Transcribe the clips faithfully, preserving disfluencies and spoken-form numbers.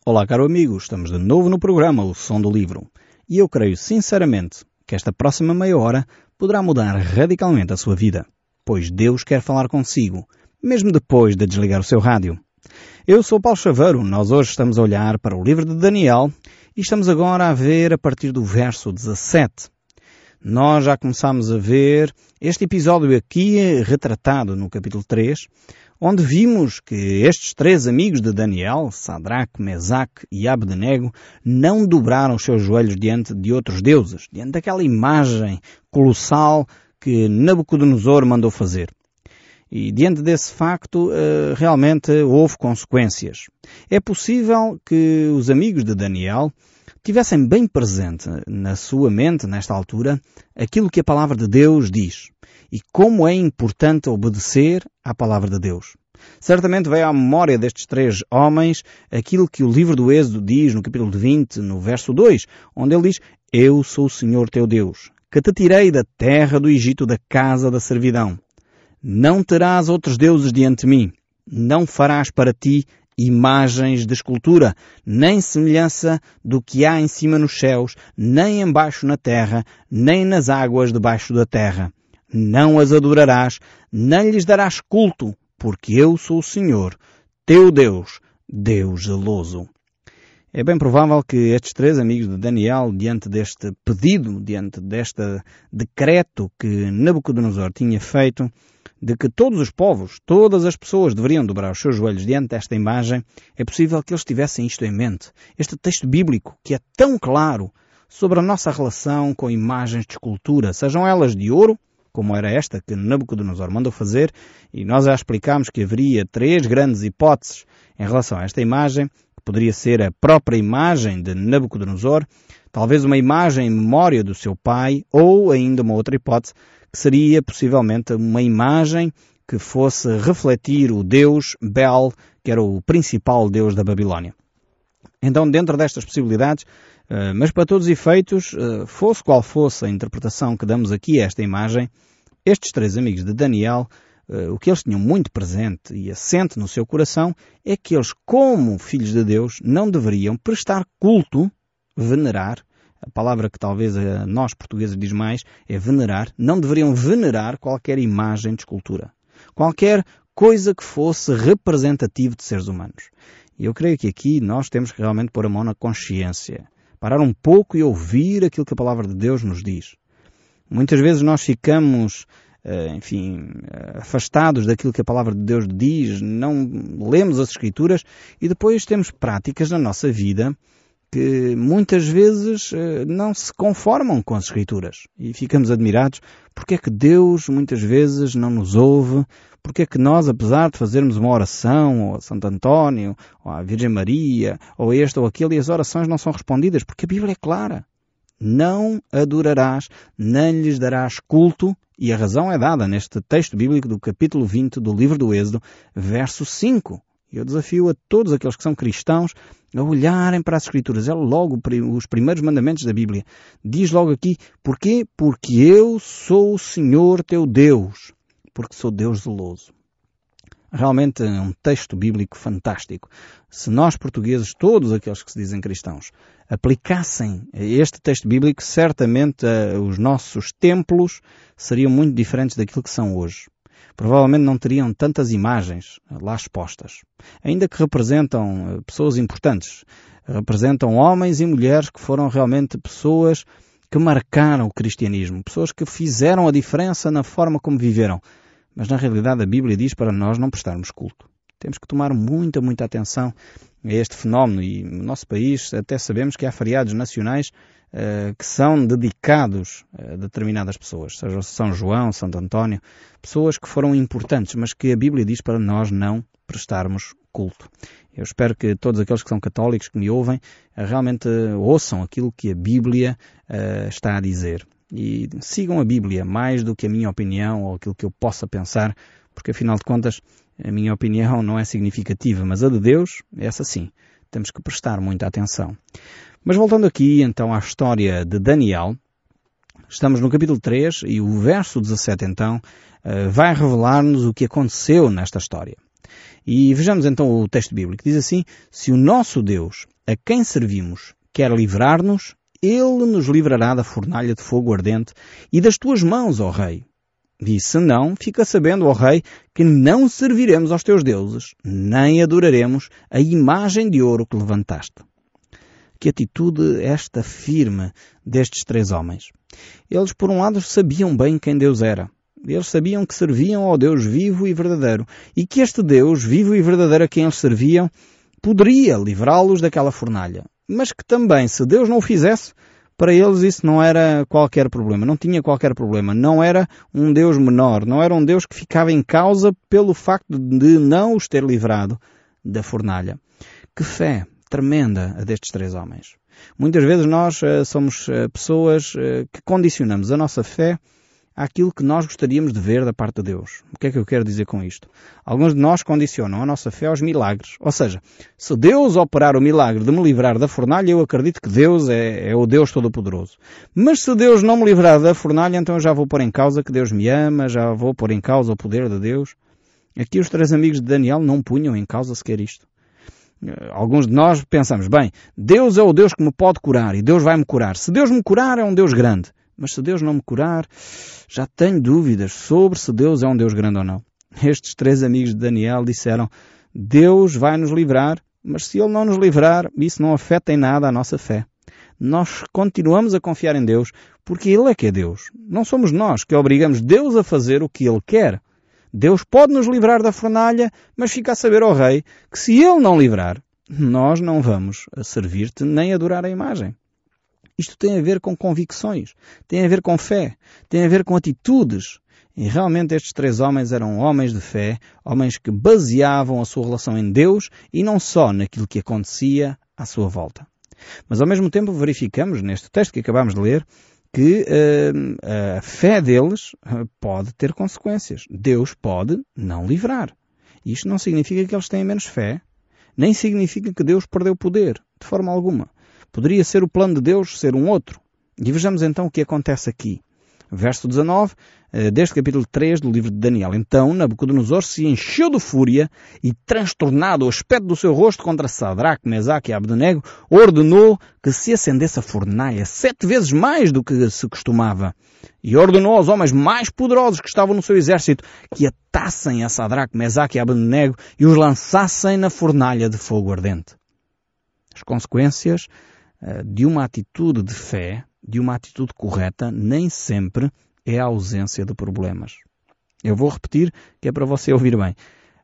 Olá, caro amigo, estamos de novo no programa O Som do Livro. E eu creio sinceramente que esta próxima meia hora poderá mudar radicalmente a sua vida, pois Deus quer falar consigo, mesmo depois de desligar o seu rádio. Eu sou Paulo Chaveiro, nós hoje estamos a olhar para o livro de Daniel e estamos agora a ver a partir do verso dezassete. Nós já começámos a ver este episódio aqui retratado no capítulo três, onde vimos que estes três amigos de Daniel, Sadraque, Mesaque e Abdenego, não dobraram os seus joelhos diante de outros deuses, diante daquela imagem colossal que Nabucodonosor mandou fazer. E diante desse facto, realmente houve consequências. É possível que os amigos de Daniel tivessem bem presente na sua mente, nesta altura, aquilo que a palavra de Deus diz e como é importante obedecer à palavra de Deus. Certamente veio à memória destes três homens aquilo que o livro do Êxodo diz no capítulo vinte, no verso dois, onde ele diz: Eu sou o Senhor teu Deus, que te tirei da terra do Egito, da casa da servidão. Não terás outros deuses diante de mim, não farás para ti imagens de escultura, nem semelhança do que há em cima nos céus, nem embaixo na terra, nem nas águas debaixo da terra. Não as adorarás, nem lhes darás culto, porque eu sou o Senhor, teu Deus, Deus zeloso. É bem provável que estes três amigos de Daniel, diante deste pedido, diante deste decreto que Nabucodonosor tinha feito, de que todos os povos, todas as pessoas deveriam dobrar os seus joelhos diante desta imagem, é possível que eles tivessem isto em mente. Este texto bíblico, que é tão claro sobre a nossa relação com imagens de escultura, sejam elas de ouro, como era esta que Nabucodonosor mandou fazer, e nós já explicámos que haveria três grandes hipóteses em relação a esta imagem, que poderia ser a própria imagem de Nabucodonosor, talvez uma imagem em memória do seu pai, ou ainda uma outra hipótese, que seria possivelmente uma imagem que fosse refletir o deus Bel, que era o principal deus da Babilónia. Então, dentro destas possibilidades, mas para todos os efeitos, fosse qual fosse a interpretação que damos aqui a esta imagem, estes três amigos de Daniel, o que eles tinham muito presente e assente no seu coração é que eles, como filhos de Deus, não deveriam prestar culto, venerar. A palavra que talvez a nós portugueses diz mais é venerar. Não deveriam venerar qualquer imagem de escultura. Qualquer coisa que fosse representativa de seres humanos. E eu creio que aqui nós temos que realmente pôr a mão na consciência. Parar um pouco e ouvir aquilo que a palavra de Deus nos diz. Muitas vezes nós ficamos, enfim, afastados daquilo que a palavra de Deus diz, não lemos as Escrituras e depois temos práticas na nossa vida que muitas vezes não se conformam com as Escrituras. E ficamos admirados porque é que Deus muitas vezes não nos ouve, porque é que nós, apesar de fazermos uma oração, ou a Santo António, ou à Virgem Maria, ou este ou aquele, e as orações não são respondidas, porque a Bíblia é clara. Não adorarás, nem lhes darás culto, e a razão é dada neste texto bíblico do capítulo vinte do livro do Êxodo, verso cinco. Eu desafio a todos aqueles que são cristãos a olharem para as Escrituras. É logo os primeiros mandamentos da Bíblia. Diz logo aqui, porquê? Porque eu sou o Senhor teu Deus, porque sou Deus zeloso. Realmente é um texto bíblico fantástico. Se nós portugueses, todos aqueles que se dizem cristãos, aplicassem este texto bíblico, certamente os nossos templos seriam muito diferentes daquilo que são hoje. Provavelmente não teriam tantas imagens lá expostas. Ainda que representam pessoas importantes. Representam homens e mulheres que foram realmente pessoas que marcaram o cristianismo. Pessoas que fizeram a diferença na forma como viveram. Mas na realidade a Bíblia diz para nós não prestarmos culto. Temos que tomar muita, muita atenção a este fenómeno. E no nosso país até sabemos que há feriados nacionais uh, que são dedicados a determinadas pessoas. Seja São João, Santo António. Pessoas que foram importantes, mas que a Bíblia diz para nós não prestarmos culto. Eu espero que todos aqueles que são católicos, que me ouvem, uh, realmente uh, ouçam aquilo que a Bíblia uh, está a dizer. E sigam a Bíblia mais do que a minha opinião ou aquilo que eu possa pensar, porque afinal de contas a minha opinião não é significativa, mas a de Deus, essa sim, temos que prestar muita atenção. Mas voltando aqui então à história de Daniel, estamos no capítulo três e o verso dezassete então vai revelar-nos o que aconteceu nesta história. E vejamos então o texto bíblico, diz assim: se o nosso Deus a quem servimos quer livrar-nos, ele nos livrará da fornalha de fogo ardente e das tuas mãos, ó rei. E se não, fica sabendo, ó rei, que não serviremos aos teus deuses, nem adoraremos a imagem de ouro que levantaste. Que atitude esta firme destes três homens. Eles, por um lado, sabiam bem quem Deus era. Eles sabiam que serviam ao Deus vivo e verdadeiro e que este Deus vivo e verdadeiro a quem eles serviam poderia livrá-los daquela fornalha. Mas que também, se Deus não o fizesse, para eles isso não era qualquer problema, não tinha qualquer problema. Não era um Deus menor, não era um Deus que ficava em causa pelo facto de não os ter livrado da fornalha. Que fé tremenda a destes três homens. Muitas vezes nós uh, somos uh, pessoas uh, que condicionamos a nossa fé àquilo que nós gostaríamos de ver da parte de Deus. O que é que eu quero dizer com isto? Alguns de nós condicionam a nossa fé aos milagres. Ou seja, se Deus operar o milagre de me livrar da fornalha, eu acredito que Deus é, é o Deus Todo-Poderoso. Mas se Deus não me livrar da fornalha, então eu já vou pôr em causa que Deus me ama, já vou pôr em causa o poder de Deus. Aqui os três amigos de Daniel não punham em causa sequer isto. Alguns de nós pensamos, bem, Deus é o Deus que me pode curar e Deus vai me curar. Se Deus me curar, é um Deus grande. Mas se Deus não me curar, já tenho dúvidas sobre se Deus é um Deus grande ou não. Estes três amigos de Daniel disseram, Deus vai nos livrar, mas se Ele não nos livrar, isso não afeta em nada a nossa fé. Nós continuamos a confiar em Deus porque Ele é que é Deus. Não somos nós que obrigamos Deus a fazer o que Ele quer. Deus pode nos livrar da fornalha, mas fica a saber ao rei que se Ele não livrar, nós não vamos servir-te nem adorar a imagem. Isto tem a ver com convicções, tem a ver com fé, tem a ver com atitudes. E realmente estes três homens eram homens de fé, homens que baseavam a sua relação em Deus e não só naquilo que acontecia à sua volta. Mas ao mesmo tempo verificamos neste texto que acabamos de ler que uh, a fé deles uh, pode ter consequências. Deus pode não livrar. Isto não significa que eles têm menos fé, nem significa que Deus perdeu poder, de forma alguma. Poderia ser o plano de Deus ser um outro. E vejamos então o que acontece aqui. Verso dezanove, deste capítulo três do livro de Daniel. Então Nabucodonosor se encheu de fúria e, transtornado o aspecto do seu rosto contra Sadraque, Mesaque e Abdenego, ordenou que se acendesse a fornalha sete vezes mais do que se costumava. E ordenou aos homens mais poderosos que estavam no seu exército que atassem a Sadraque, Mesaque e Abdenego e os lançassem na fornalha de fogo ardente. As consequências de uma atitude de fé, de uma atitude correta, nem sempre é a ausência de problemas. Eu vou repetir que é para você ouvir bem.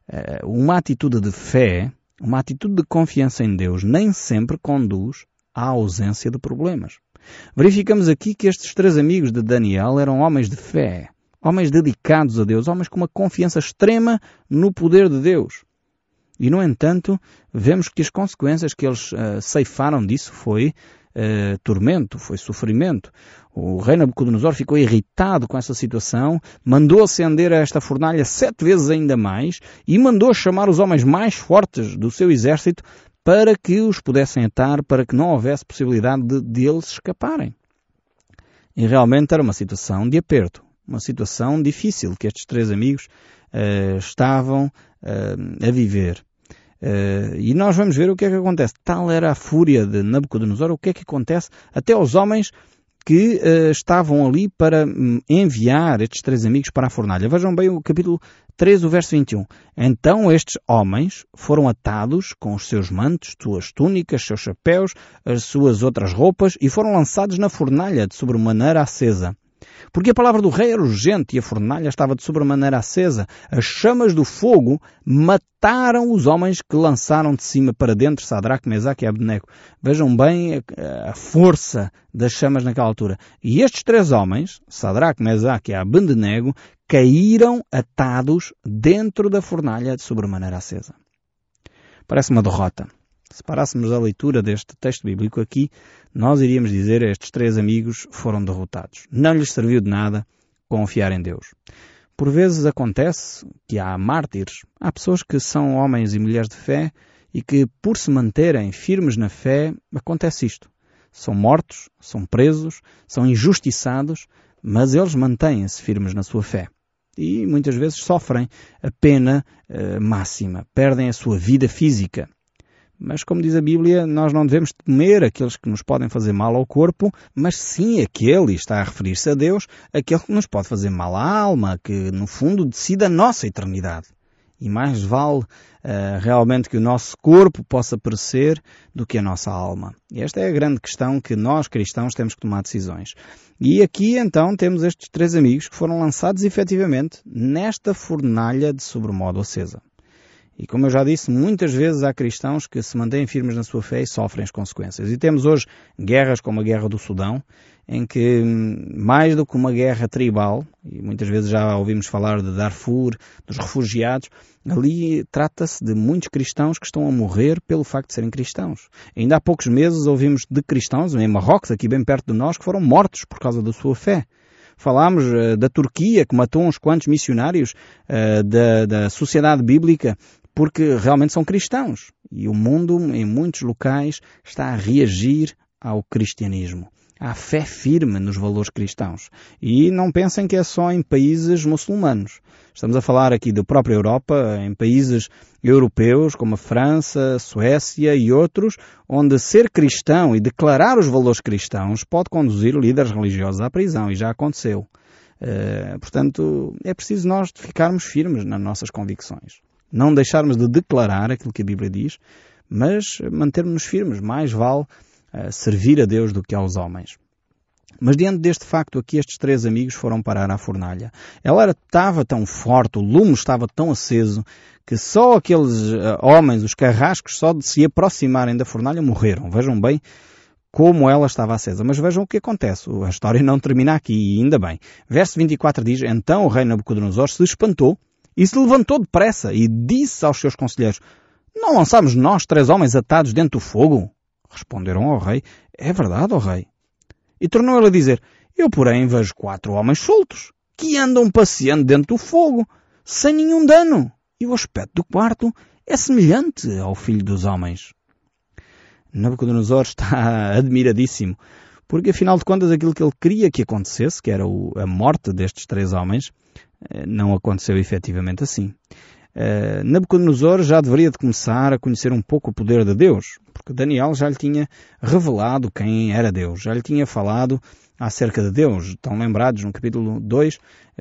Uma atitude de fé, uma atitude de confiança em Deus, nem sempre conduz à ausência de problemas. Verificamos aqui que estes três amigos de Daniel eram homens de fé, homens dedicados a Deus, homens com uma confiança extrema no poder de Deus. E, no entanto, vemos que as consequências que eles uh, ceifaram disso foi uh, tormento, foi sofrimento. O rei Nabucodonosor ficou irritado com essa situação, mandou acender esta fornalha sete vezes ainda mais e mandou chamar os homens mais fortes do seu exército para que os pudessem atar, para que não houvesse possibilidade de, de eles escaparem. E realmente era uma situação de aperto, uma situação difícil que estes três amigos uh, estavam uh, a viver. Uh, e nós vamos ver o que é que acontece. Tal era a fúria de Nabucodonosor, o que é que acontece até aos homens que uh, estavam ali para um, enviar estes três amigos para a fornalha. Vejam bem o capítulo três, o verso vinte e um. Então estes homens foram atados com os seus mantos, suas túnicas, seus chapéus, as suas outras roupas e foram lançados na fornalha de sobremaneira acesa. Porque a palavra do rei era urgente e a fornalha estava de sobremaneira acesa. As chamas do fogo mataram os homens que lançaram de cima para dentro Sadraque, Mesaque e Abdenego. Vejam bem a, a força das chamas naquela altura. E estes três homens, Sadraque, Mesaque e Abdenego, caíram atados dentro da fornalha de sobremaneira acesa. Parece uma derrota. Se parássemos a leitura deste texto bíblico aqui, nós iríamos dizer que estes três amigos foram derrotados. Não lhes serviu de nada confiar em Deus. Por vezes acontece que há mártires, há pessoas que são homens e mulheres de fé e que, por se manterem firmes na fé, acontece isto. São mortos, são presos, são injustiçados, mas eles mantêm-se firmes na sua fé. E muitas vezes sofrem a pena uh, máxima, perdem a sua vida física. Mas, como diz a Bíblia, nós não devemos temer aqueles que nos podem fazer mal ao corpo, mas sim aquele, e está a referir-se a Deus, aquele que nos pode fazer mal à alma, que no fundo decide a nossa eternidade. E mais vale uh, realmente que o nosso corpo possa perecer do que a nossa alma. E esta é a grande questão que nós, cristãos, temos que tomar decisões. E aqui, então, temos estes três amigos que foram lançados, efetivamente, nesta fornalha de sobremodo acesa. E como eu já disse, muitas vezes há cristãos que se mantêm firmes na sua fé e sofrem as consequências. E temos hoje guerras como a guerra do Sudão, em que mais do que uma guerra tribal, e muitas vezes já ouvimos falar de Darfur, dos refugiados, ali trata-se de muitos cristãos que estão a morrer pelo facto de serem cristãos. Ainda há poucos meses ouvimos de cristãos, em Marrocos, aqui bem perto de nós, que foram mortos por causa da sua fé. Falámos uh, da Turquia, que matou uns quantos missionários uh, da, da sociedade bíblica, porque realmente são cristãos. E o mundo, em muitos locais, está a reagir ao cristianismo. Há fé firme nos valores cristãos. E não pensem que é só em países muçulmanos. Estamos a falar aqui da própria Europa, em países europeus como a França, a Suécia e outros, onde ser cristão e declarar os valores cristãos pode conduzir líderes religiosos à prisão, e já aconteceu. Uh, portanto, é preciso nós ficarmos firmes nas nossas convicções. Não deixarmos de declarar aquilo que a Bíblia diz, mas mantermos-nos firmes. Mais vale uh, servir a Deus do que aos homens. Mas diante deste facto aqui, estes três amigos foram parar à fornalha. Ela era, estava tão forte, o lume estava tão aceso, que só aqueles uh, homens, os carrascos, só de se aproximarem da fornalha morreram. Vejam bem como ela estava acesa. Mas vejam o que acontece. A história não termina aqui, e ainda bem. Verso vinte e quatro diz: Então o rei Nabucodonosor se espantou e se levantou depressa e disse aos seus conselheiros: Não lançámos nós três homens atados dentro do fogo? Responderam ao rei: É verdade, ó rei. E tornou ele a dizer: Eu, porém, vejo quatro homens soltos, que andam passeando dentro do fogo, sem nenhum dano, e o aspecto do quarto é semelhante ao filho dos homens. Nabucodonosor está admiradíssimo, porque afinal de contas aquilo que ele queria que acontecesse, que era o, a morte destes três homens, não aconteceu efetivamente assim. Uh, Nabucodonosor já deveria de começar a conhecer um pouco o poder de Deus, porque Daniel já lhe tinha revelado quem era Deus, já lhe tinha falado acerca de Deus. Estão lembrados, no capítulo dois,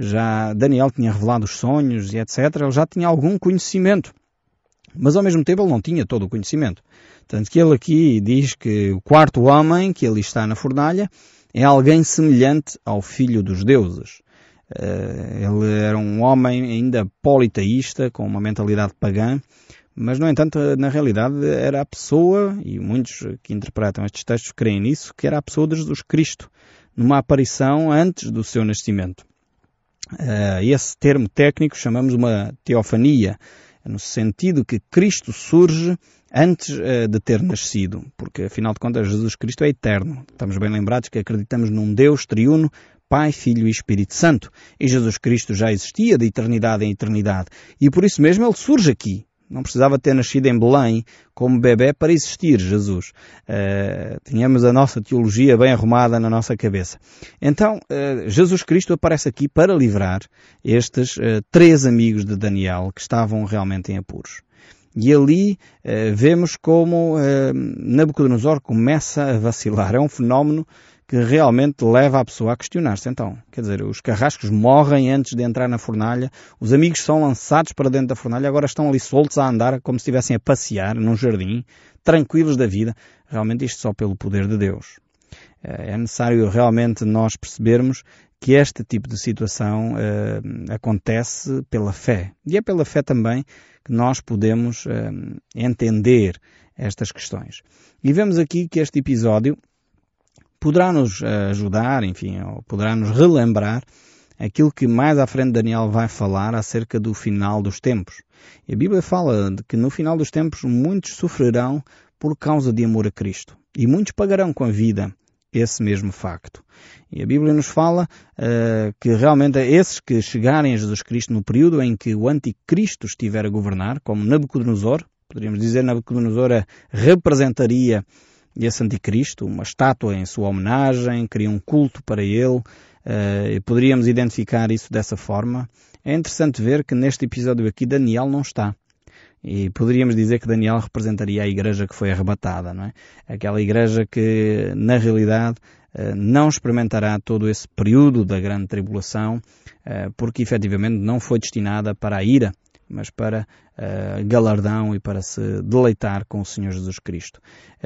já Daniel tinha revelado os sonhos e etcétera. Ele já tinha algum conhecimento, mas ao mesmo tempo ele não tinha todo o conhecimento. Tanto que ele aqui diz que o quarto homem que ali está na fornalha é alguém semelhante ao filho dos deuses. Uh, ele era um homem ainda politeísta, com uma mentalidade pagã, mas, no entanto, na realidade era a pessoa, e muitos que interpretam estes textos creem nisso, que era a pessoa de Jesus Cristo, numa aparição antes do seu nascimento. Uh, esse termo técnico chamamos uma teofania, no sentido que Cristo surge antes uh, de ter nascido, porque, afinal de contas, Jesus Cristo é eterno. Estamos bem lembrados que acreditamos num Deus triuno, Pai, Filho e Espírito Santo. E Jesus Cristo já existia de eternidade em eternidade. E por isso mesmo ele surge aqui. Não precisava ter nascido em Belém como bebé para existir Jesus. Uh, tínhamos a nossa teologia bem arrumada na nossa cabeça. Então, uh, Jesus Cristo aparece aqui para livrar estes uh, três amigos de Daniel que estavam realmente em apuros. E ali uh, vemos como uh, Nabucodonosor começa a vacilar. É um fenómeno que realmente leva a pessoa a questionar-se. Então, quer dizer, os carrascos morrem antes de entrar na fornalha, os amigos são lançados para dentro da fornalha, agora estão ali soltos a andar como se estivessem a passear num jardim, tranquilos da vida. Realmente isto só pelo poder de Deus. É necessário realmente nós percebermos que este tipo de situação uh, acontece pela fé. E é pela fé também que nós podemos uh, entender estas questões. E vemos aqui que este episódio poderá nos ajudar, enfim, ou poderá nos relembrar aquilo que mais à frente Daniel vai falar acerca do final dos tempos. E a Bíblia fala de que no final dos tempos muitos sofrerão por causa de amor a Cristo. E muitos pagarão com a vida esse mesmo facto. E a Bíblia nos fala uh, que realmente esses que chegarem a Jesus Cristo no período em que o anticristo estiver a governar, como Nabucodonosor, poderíamos dizer Nabucodonosor representaria esse anticristo, uma estátua em sua homenagem, cria um culto para ele, uh, e poderíamos identificar isso dessa forma. É interessante ver que neste episódio aqui Daniel não está. E poderíamos dizer que Daniel representaria a igreja que foi arrebatada, não é? Aquela igreja que, na realidade, não experimentará todo esse período da grande tribulação, porque efetivamente não foi destinada para a ira, mas para uh, galardão e para se deleitar com o Senhor Jesus Cristo.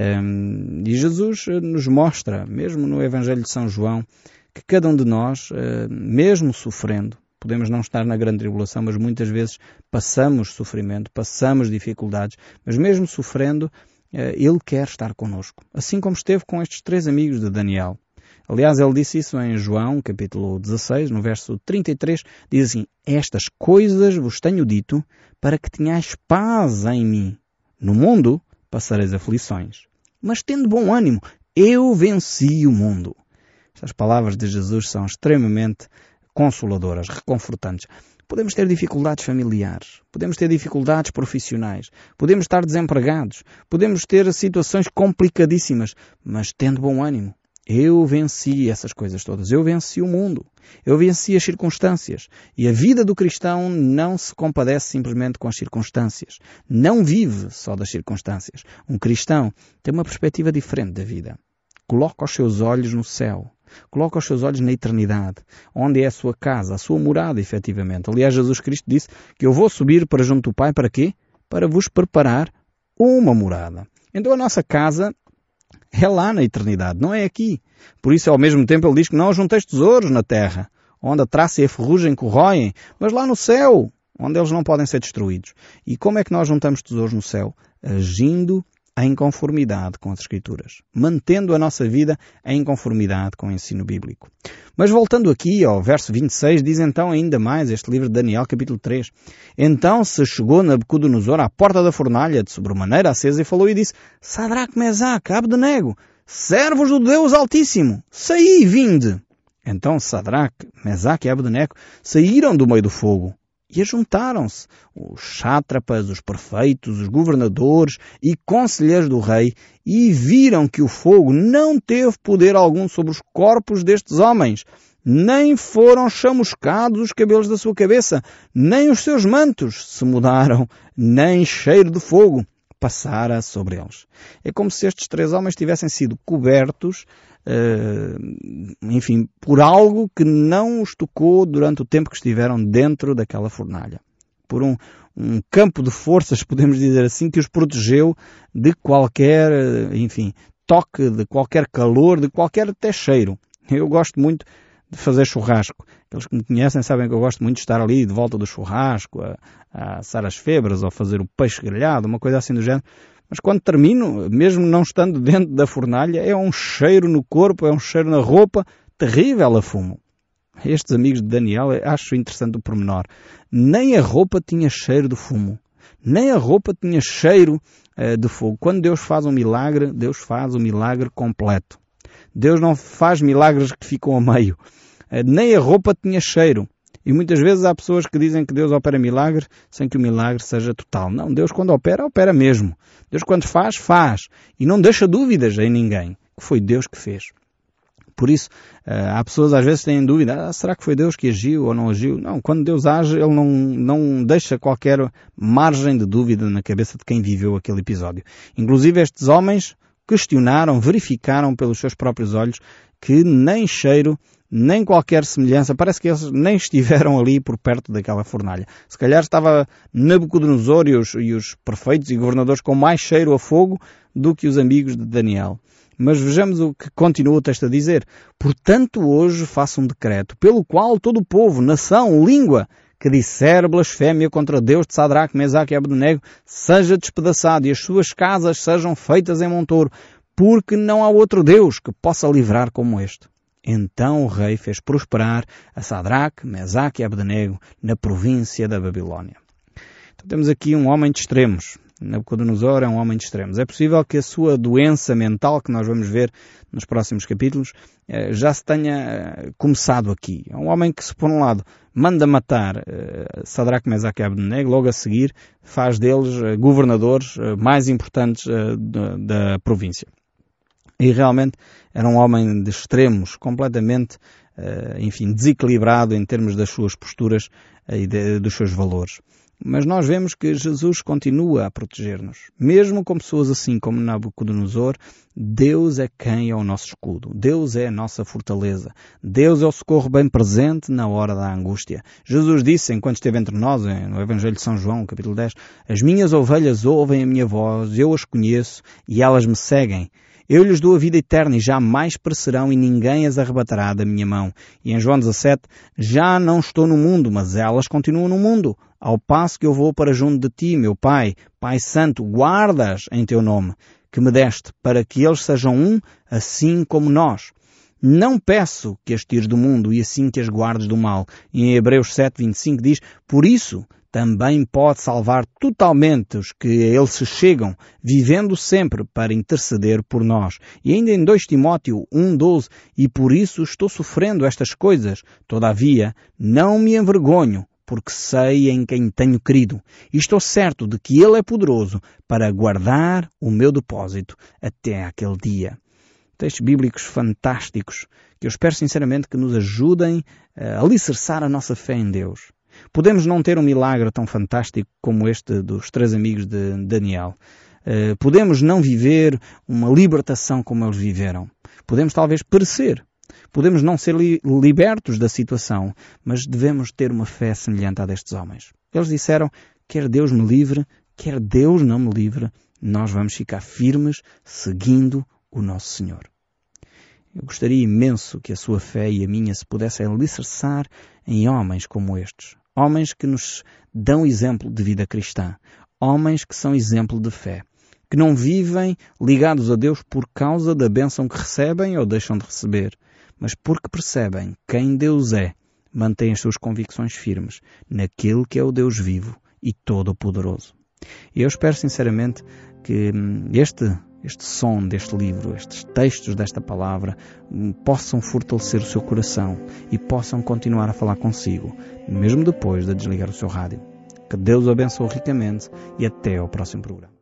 Um, e Jesus nos mostra, mesmo no Evangelho de São João, que cada um de nós, uh, mesmo sofrendo, podemos não estar na grande tribulação, mas muitas vezes passamos sofrimento, passamos dificuldades, mas mesmo sofrendo, uh, Ele quer estar connosco. Assim como esteve com estes três amigos de Daniel. Aliás, ele disse isso em João, capítulo dezasseis, no verso trinta e três, diz assim: estas coisas vos tenho dito para que tenhais paz em mim. No mundo passareis aflições. Mas tendo bom ânimo, eu venci o mundo. Estas palavras de Jesus são extremamente consoladoras, reconfortantes. Podemos ter dificuldades familiares, podemos ter dificuldades profissionais, podemos estar desempregados, podemos ter situações complicadíssimas, mas tendo bom ânimo. Eu venci essas coisas todas. Eu venci o mundo. Eu venci as circunstâncias. E a vida do cristão não se compadece simplesmente com as circunstâncias. Não vive só das circunstâncias. Um cristão tem uma perspectiva diferente da vida. Coloca os seus olhos no céu. Coloca os seus olhos na eternidade, onde é a sua casa, a sua morada, efetivamente. Aliás, Jesus Cristo disse que eu vou subir para junto do Pai, para quê? Para vos preparar uma morada. Então a nossa casa é lá na eternidade, não é aqui. Por isso, ao mesmo tempo, ele diz que não junteis tesouros na terra, onde a traça e a ferrugem corroem, mas lá no céu, onde eles não podem ser destruídos. E como é que nós juntamos tesouros no céu? Agindo em conformidade com as Escrituras, mantendo a nossa vida em conformidade com o ensino bíblico. Mas voltando aqui ao verso vinte e seis, diz então ainda mais este livro de Daniel, capítulo três. Então se chegou Nabucodonosor à porta da fornalha, de sobremaneira acesa, e falou e disse: Sadraque, Mesaque, Abdenego, servos do Deus Altíssimo, saí e vinde. Então Sadraque, Mesaque e Abdenego saíram do meio do fogo. E ajuntaram-se os sátrapas, os prefeitos, os governadores e conselheiros do rei, e viram que o fogo não teve poder algum sobre os corpos destes homens, nem foram chamuscados os cabelos da sua cabeça, nem os seus mantos se mudaram, nem cheiro de fogo passara sobre eles. É como se estes três homens tivessem sido cobertos, Uh, enfim, por algo que não os tocou durante o tempo que estiveram dentro daquela fornalha. Por um, um campo de forças, podemos dizer assim, que os protegeu de qualquer, enfim, toque, de qualquer calor, de qualquer até cheiro. Eu gosto muito de fazer churrasco. Aqueles que me conhecem sabem que eu gosto muito de estar ali de volta do churrasco, a, a assar as febras ou fazer o peixe grelhado, uma coisa assim do género. Mas quando termino, mesmo não estando dentro da fornalha, é um cheiro no corpo, é um cheiro na roupa, terrível a fumo. Estes amigos de Daniel, acho interessante o pormenor. Nem a roupa tinha cheiro de fumo. Nem a roupa tinha cheiro uh, de fogo. Quando Deus faz um milagre, Deus faz o milagre completo. Deus não faz milagres que ficam a meio. Uh, nem a roupa tinha cheiro. E muitas vezes há pessoas que dizem que Deus opera milagre sem que o milagre seja total. Não, Deus quando opera, opera mesmo. Deus quando faz, faz. E não deixa dúvidas em ninguém. Que foi Deus que fez. Por isso, há pessoas às vezes que têm dúvida. Ah, será que foi Deus que agiu ou não agiu? Não, quando Deus age, Ele não, não deixa qualquer margem de dúvida na cabeça de quem viveu aquele episódio. Inclusive estes homens questionaram, verificaram pelos seus próprios olhos que nem cheiro, nem qualquer semelhança, parece que eles nem estiveram ali por perto daquela fornalha. Se calhar estava Nabucodonosor e os, e os prefeitos e governadores com mais cheiro a fogo do que os amigos de Daniel. Mas vejamos o que continua o texto a dizer. Portanto, hoje faço um decreto, pelo qual todo o povo, nação, língua, que disser blasfémia contra Deus de Sadraque, Mesaque e Abdenego, seja despedaçado e as suas casas sejam feitas em monturo, porque não há outro Deus que possa livrar como este. Então o rei fez prosperar a Sadraque, Mesaque e Abdenego na província da Babilónia. Então temos aqui um homem de extremos. Nabucodonosor é um homem de extremos. É possível que a sua doença mental, que nós vamos ver nos próximos capítulos, já se tenha começado aqui. É um homem que, se por um lado manda matar Sadraque, Mesaque e Abdenego, logo a seguir faz deles governadores mais importantes da província. E realmente era um homem de extremos, completamente, enfim, desequilibrado em termos das suas posturas e de, dos seus valores. Mas nós vemos que Jesus continua a proteger-nos. Mesmo com pessoas assim como Nabucodonosor, Deus é quem é o nosso escudo. Deus é a nossa fortaleza. Deus é o socorro bem presente na hora da angústia. Jesus disse, enquanto esteve entre nós, no Evangelho de São João, capítulo dez, as minhas ovelhas ouvem a minha voz, eu as conheço e elas me seguem. Eu lhes dou a vida eterna e jamais perecerão e ninguém as arrebatará da minha mão. E em João dezassete, já não estou no mundo, mas elas continuam no mundo. Ao passo que eu vou para junto de ti, meu Pai, Pai Santo, guardas em teu nome, que me deste, para que eles sejam um, assim como nós. Não peço que as tires do mundo e assim que as guardes do mal. E em Hebreus sete, vinte e cinco diz, por isso também pode salvar totalmente os que a ele se chegam, vivendo sempre para interceder por nós. E ainda em dois Timóteo um, doze, e por isso estou sofrendo estas coisas. Todavia, não me envergonho, porque sei em quem tenho crido. E estou certo de que ele é poderoso para guardar o meu depósito até aquele dia. Textos bíblicos fantásticos, que eu espero sinceramente que nos ajudem a alicerçar a nossa fé em Deus. Podemos não ter um milagre tão fantástico como este dos três amigos de Daniel. Uh, podemos não viver uma libertação como eles viveram. Podemos talvez perecer. Podemos não ser li- libertos da situação, mas devemos ter uma fé semelhante à destes homens. Eles disseram, quer Deus me livre, quer Deus não me livre, nós vamos ficar firmes seguindo o nosso Senhor. Eu gostaria imenso que a sua fé e a minha se pudessem alicerçar em homens como estes. Homens que nos dão exemplo de vida cristã. Homens que são exemplo de fé. Que não vivem ligados a Deus por causa da bênção que recebem ou deixam de receber, mas porque percebem quem Deus é, mantêm as suas convicções firmes naquele que é o Deus vivo e todo-poderoso. E eu espero sinceramente que este... este som deste livro, estes textos desta palavra, possam fortalecer o seu coração e possam continuar a falar consigo, mesmo depois de desligar o seu rádio. Que Deus o abençoe ricamente e até ao próximo programa.